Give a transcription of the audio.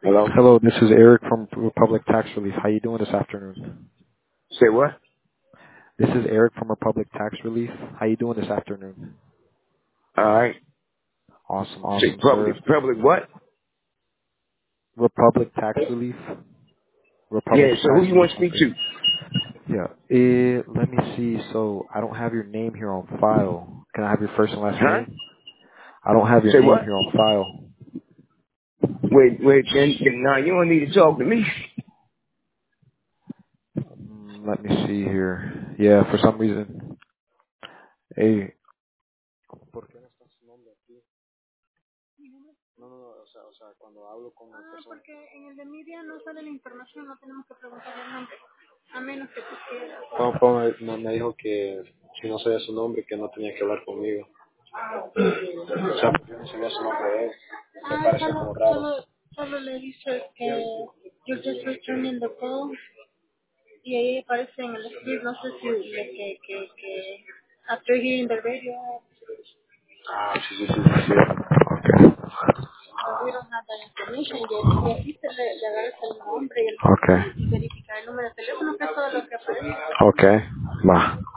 Hello? Hello, this is Eric from Republic Tax Relief. How you doing this afternoon? Say what? This is Eric from Republic Tax Relief. How you doing this afternoon? Alright. Awesome, Say awesome, public, sir. public what? Republic Tax Relief. Yeah, Republic so who Tax you Relief. want to speak to? Yeah. Let me see. So I don't have your name here on file. Can I have your first and last Huh? name? I don't have your Say name what? here on file. Wait, now you don't need to talk to me. Let me see here. Yeah, for some reason. Hey. ¿Por qué no está su nombre aquí? No, no, no, o sea, cuando hablo con una persona. Porque en el de media no sale la información, no tenemos que preguntarle el nombre, a menos que tú quieras. No, pues me dijo que si no sabía su nombre, que no tenía que hablar conmigo. O sea, porque yo no sabía su nombre de él. Me pareció como raro. Solo le dice que you're just returning the call y ahí aparece en el script, no sé si que after hearing the radio, Ah, sí, sí, sí, sí, sí. Okay. but we don't have that information yet. Y aquí se le agarra el nombre y Okay. verificar el número de teléfono, que es todo lo que aparece. Okay. Va.